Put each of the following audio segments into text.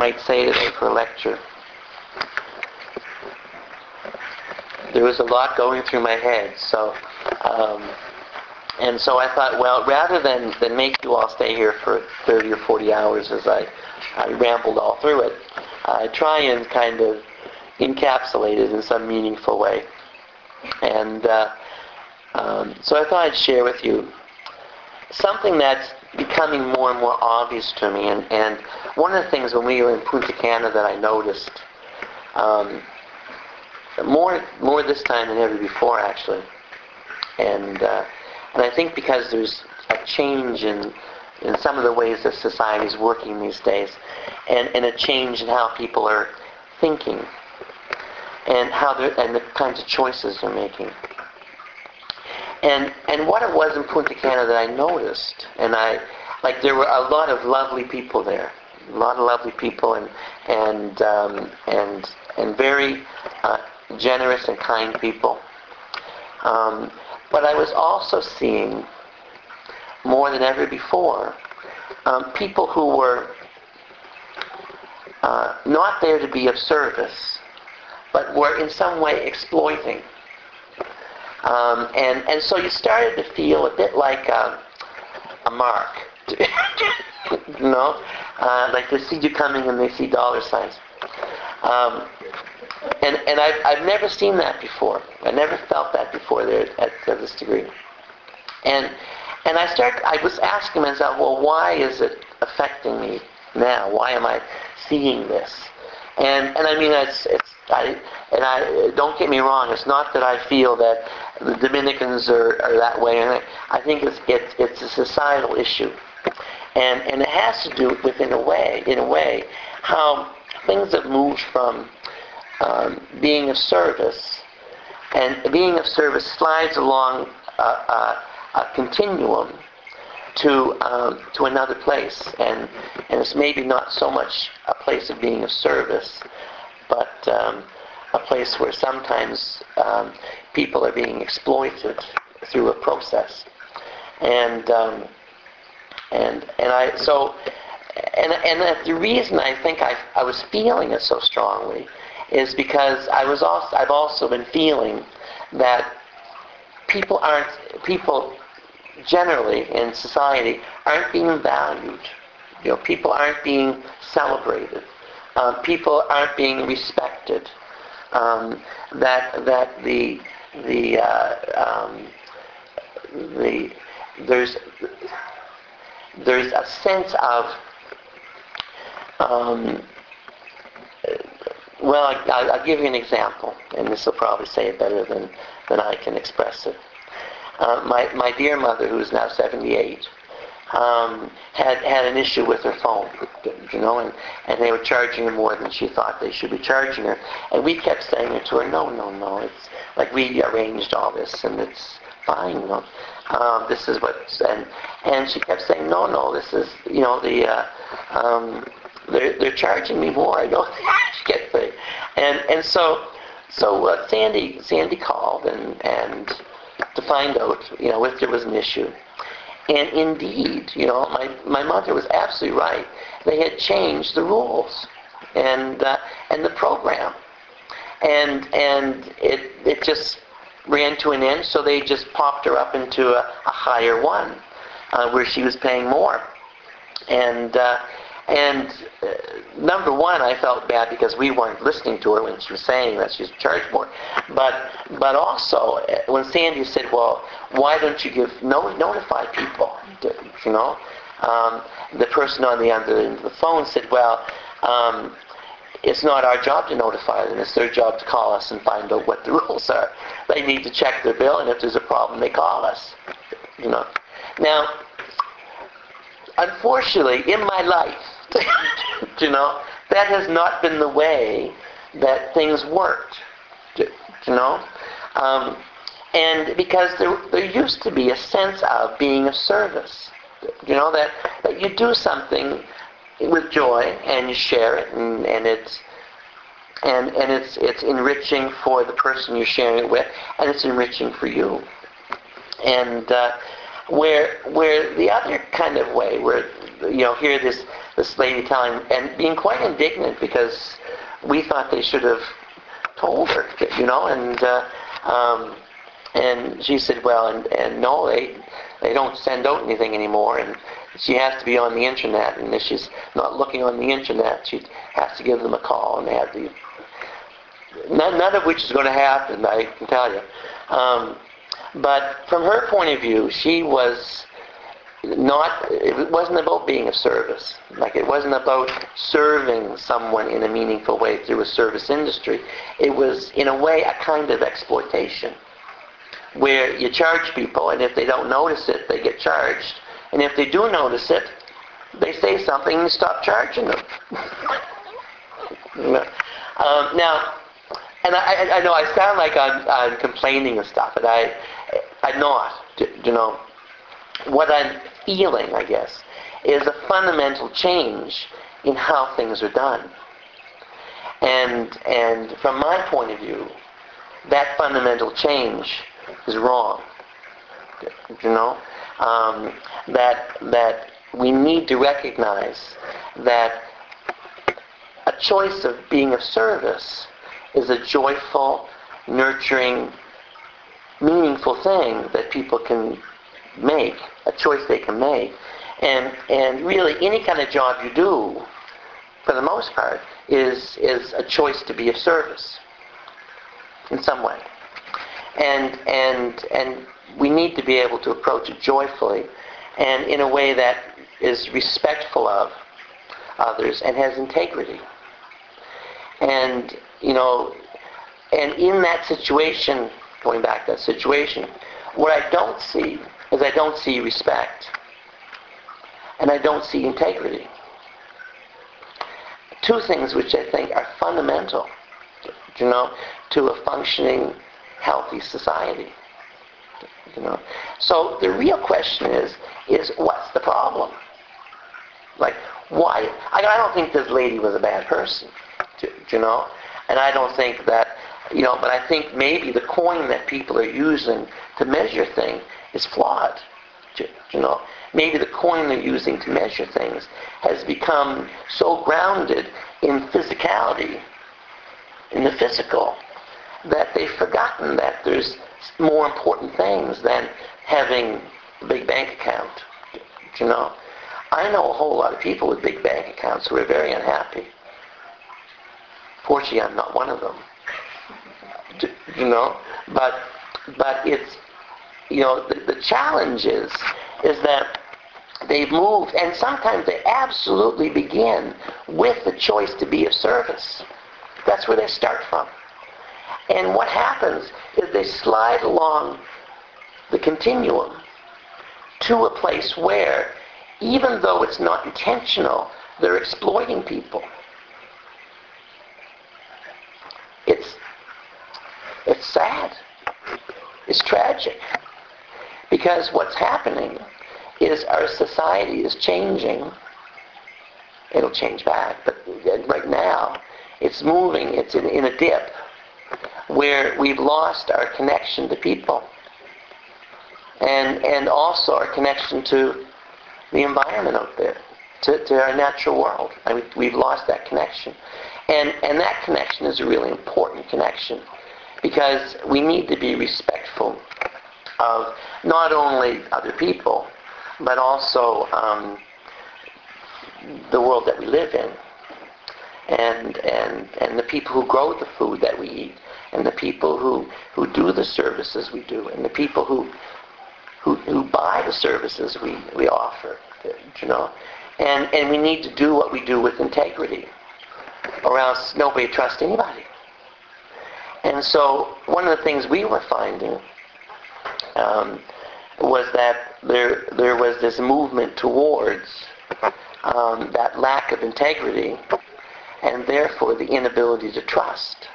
might say today for a lecture. There was a lot going through my head, and so I thought, well, rather than make you all stay here for 30 or 40 hours as I rambled all through it, I try and kind of encapsulate it in some meaningful way. And so I thought I'd share with you something that's becoming more and more obvious to me. And one of the things when we were in Punta Cana that I noticed, more this time than ever before, actually. And I think because there's a change in some of the ways that society is working these days, and a change in how people are thinking, and the kinds of choices they're making. And what it was in Punta Cana that I noticed, there were a lot of lovely people there, a lot of lovely people, and very generous and kind people. But I was also seeing, more than ever before, people who were not there to be of service, but were in some way exploiting. And so you started to feel a bit like a mark, you know, like they see you coming and they see dollar signs. And I've never seen that before. I never felt that before there to this degree. And I was asking myself, well, why is it affecting me now? Why am I seeing this? And I mean, don't get me wrong. It's not that I feel that the Dominicans are that way. And I think it's a societal issue, and it has to do with in a way, how things have moved from being of service, and being of service slides along a continuum to another place, and it's maybe not so much a place of being of service, but a place where sometimes people are being exploited through a process, and the reason I think I was feeling it so strongly is because I've also been feeling that people generally in society aren't being valued. You know, people aren't being celebrated. People aren't being respected. There's a sense of well, I'll give you an example, and this will probably say it better than I can express it. My dear mother, who is now 78, had an issue with her phone, you know, and they were charging her more than she thought they should be charging her. And we kept saying to her, no, it's like we arranged all this, and it's fine, you know. This is what, and she kept saying, no, this is, you know, they're charging me more. I don't get the, and so Sandy called and to find out, you know, if there was an issue. And indeed, you know, my mother was absolutely right. They had changed the rules and the program, and it just ran to an end. So they just popped her up into a higher one, where she was paying more. And number one, I felt bad because we weren't listening to her when she was saying that she was charged more. But also, when Sandy said, well, why don't you notify people? You know, the person on the other end of the phone said, well, it's not our job to notify them. It's their job to call us and find out what the rules are. They need to check their bill, and if there's a problem, they call us. You know. Now, unfortunately, in my life, you know, that has not been the way that things worked, you know, and because there used to be a sense of being of service, you know, that you do something with joy and you share it, and it's enriching for the person you're sharing it with, and it's enriching for you, and where the other kind of way, where, you know, here this this lady telling, and being quite indignant because we thought they should have told her, and she said, well, and no, they don't send out anything anymore, and she has to be on the internet, and if she's not looking on the internet, she has to give them a call, and they have to. None of which is going to happen, I can tell you. But from her point of view, she was not. It wasn't about being of service. Like, it wasn't about serving someone in a meaningful way through a service industry. It was, in a way, a kind of exploitation, where you charge people, and if they don't notice it, they get charged. And if they do notice it, they say something and you stop charging them. Now, and I know I sound like I'm complaining and stuff, but I'm not. What I'm feeling, I guess, is a fundamental change in how things are done. And from my point of view, that fundamental change is wrong. That we need to recognize that a choice of being of service is a joyful, nurturing, meaningful thing that people can make, a choice they can make. And really, any kind of job you do, for the most part, is a choice to be of service in some way. And we need to be able to approach it joyfully and in a way that is respectful of others and has integrity. And in that situation, going back to that situation, what I don't see is I don't see respect. And I don't see integrity. Two things which I think are fundamental, to a functioning, healthy society. So the real question is what's the problem? Like, why? I don't think this lady was a bad person, and I don't think that, but I think maybe the coin that people are using to measure things is flawed. Maybe the coin they're using to measure things has become so grounded in physicality, in the physical, that they've forgotten that there's more important things than having a big bank account. I know a whole lot of people with big bank accounts who are very unhappy. Fortunately, I'm not one of them. But it's, the challenge is that they've moved, and sometimes they absolutely begin with the choice to be of service. That's where they start from. And what happens is they slide along the continuum to a place where, even though it's not intentional, they're exploiting people. It's sad. It's tragic. Because what's happening is our society is changing. It'll change back, but right now it's moving. It's in a dip where we've lost our connection to people and also our connection to the environment out there, to our natural world. I mean, we've lost that connection. And that connection is a really important connection because we need to be respectful of not only other people, but also the world that we live in, and the people who grow the food that we eat, and the people who do the services we do, and the people who buy the services we offer, and we need to do what we do with integrity, or else nobody trusts anybody. And so one of the things we were finding was that there was this movement towards that lack of integrity and therefore the inability to trust.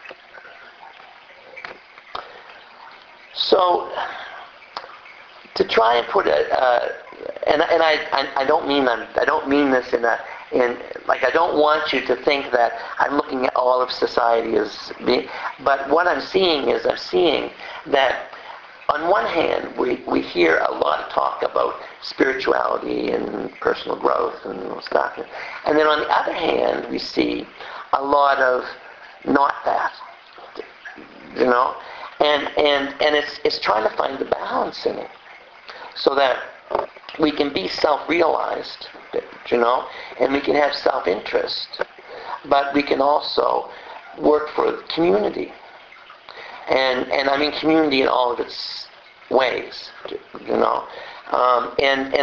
So to try and put it, and I don't mean this in like, I don't want you to think that I'm looking at all of society as being, but what I'm seeing is that on one hand, we hear a lot of talk about spirituality and personal growth and stuff. And then on the other hand, we see a lot of not that, you know? And it's trying to find the balance in it so that we can be self-realized, you know, and we can have self-interest, but we can also work for the community. And I mean community in all of its ways, you know. And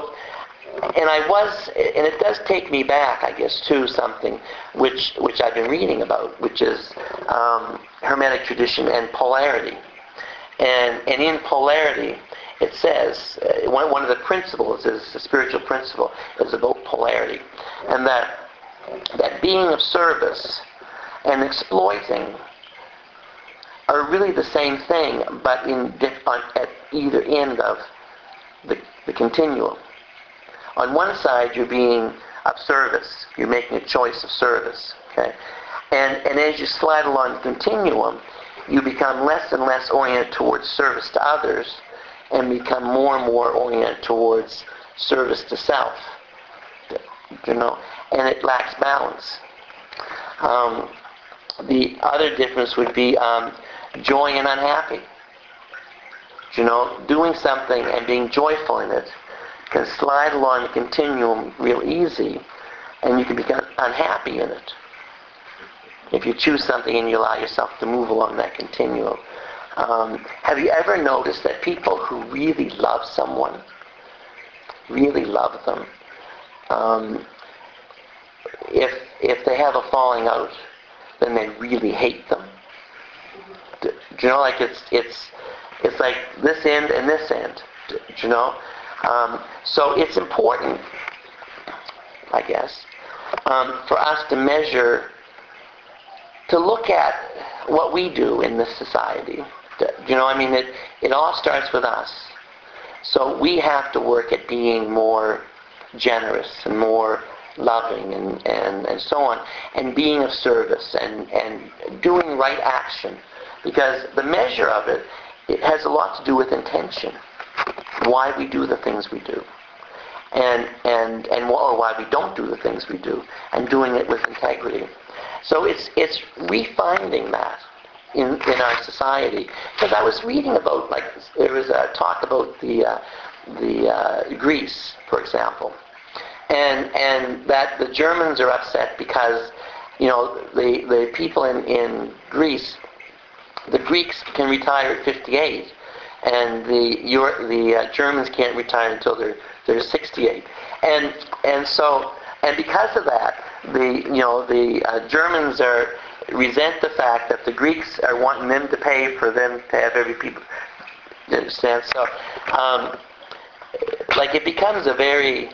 it does take me back, I guess, to something which I've been reading about, which is Hermetic tradition and polarity. And in polarity, it says, one of the principles is, the spiritual principle, is about polarity. And that being of service and exploiting are really the same thing, but at either end of the continuum. On one side, you're being of service. You're making a choice of service. Okay? And as you slide along the continuum, you become less and less oriented towards service to others and become more and more oriented towards service to self. You know? And it lacks balance. The other difference would be joy and unhappy. You know, doing something and being joyful in it can slide along the continuum real easy, and you can become unhappy in it if you choose something and you allow yourself to move along that continuum. Have you ever noticed that people who really love someone, really love them, if they have a falling out, then they really hate them? Do you know, like it's like this end and this end. Do you know? So it's important, I guess, for us to measure, to look at what we do in this society. You know, I mean, it all starts with us. So we have to work at being more generous and more loving and so on, and being of service and doing right action. Because the measure of it has a lot to do with intention, why we do the things we do, or why we don't do the things we do, and doing it with integrity. So it's refinding that in our society. Because I was reading about, like, there was a talk about the Greece, for example, and that the Germans are upset because, you know, the people in Greece, the Greeks can retire at 58, and the Germans can't retire until they're 68, and because of that, the Germans resent the fact that the Greeks are wanting them to pay for them to have every people. You understand? So, like, it becomes a very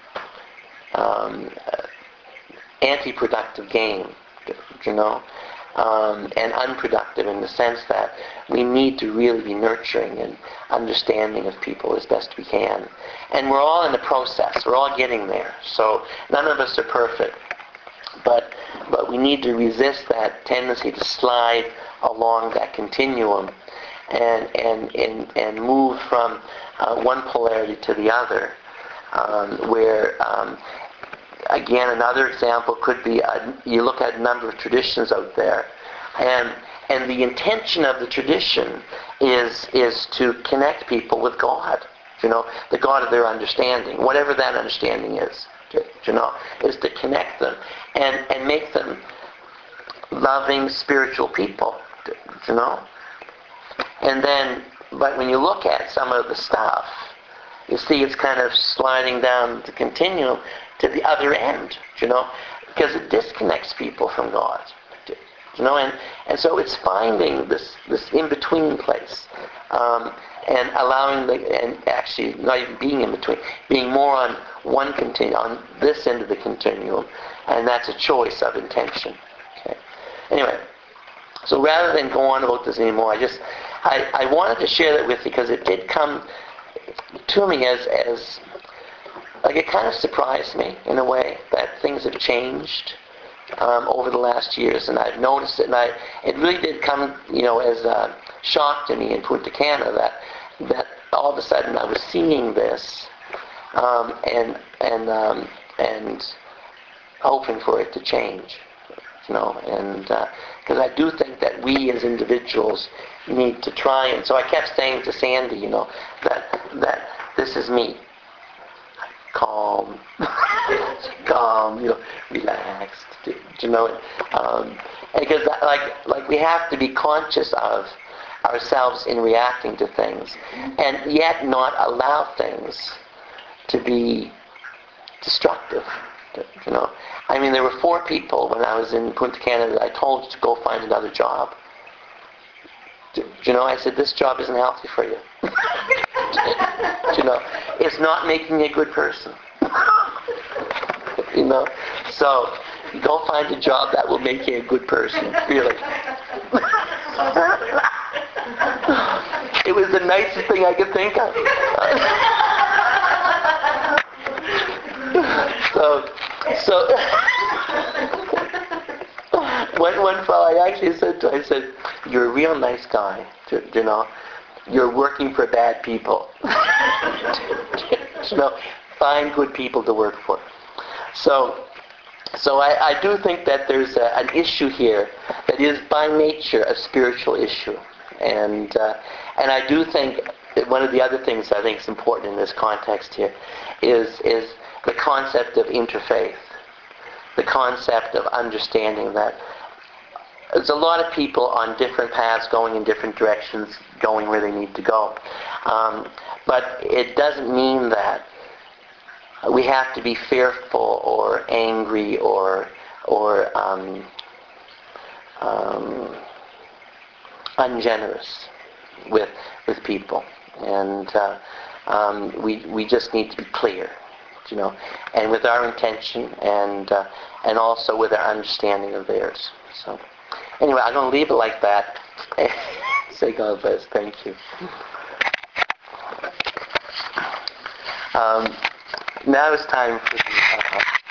anti-productive game, you know. And unproductive in the sense that we need to really be nurturing and understanding of people as best we can. And we're all in the process. We're all getting there. So none of us are perfect. But we need to resist that tendency to slide along that continuum and move from one polarity to the other, where again, another example could be, you look at a number of traditions out there, and the intention of the tradition is to connect people with God, you know, the God of their understanding, whatever that understanding is, you know, is to connect them and make them loving, spiritual people, you know. And then, but when you look at some of the stuff, you see it's kind of sliding down the continuum to the other end, you know, because it disconnects people from God, you know, and so it's finding this in-between place, and allowing and actually not even being in between, being more on on this end of the continuum, and that's a choice of intention. Okay. Anyway, so rather than go on about this anymore, I wanted to share that with you because it did come to me as like, it kind of surprised me in a way that things have changed over the last years, and I've noticed it, and it really did come, you know, as shock to me in Punta Cana that all of a sudden I was seeing this and hoping for it to change, and because I do think that we as individuals need to try, and so I kept saying to Sandy, that this is me, calm, relaxed, because like we have to be conscious of ourselves in reacting to things, and yet not allow things to be destructive. I mean, there were 4 people when I was in Punta Cana that I told to go find another job. I said, this job isn't healthy for you. It's not making you a good person. So go find a job that will make you a good person, really. It was the nicest thing I could think of. So one fellow I actually said to, I said, you're a real nice guy, You're working for bad people. Find good people to work for. So I do think that there's an issue here that is by nature a spiritual issue, and I do think that one of the other things I think is important in this context here is the concept of interfaith, the concept of understanding that there's a lot of people on different paths going in different directions, going where they need to go, but it doesn't mean that we have to be fearful or angry or ungenerous with people, and we just need to be clear, and with our intention and also with our understanding of theirs. So anyway, I'm going to leave it like that. Say God bless. Thank you. Now it's time for the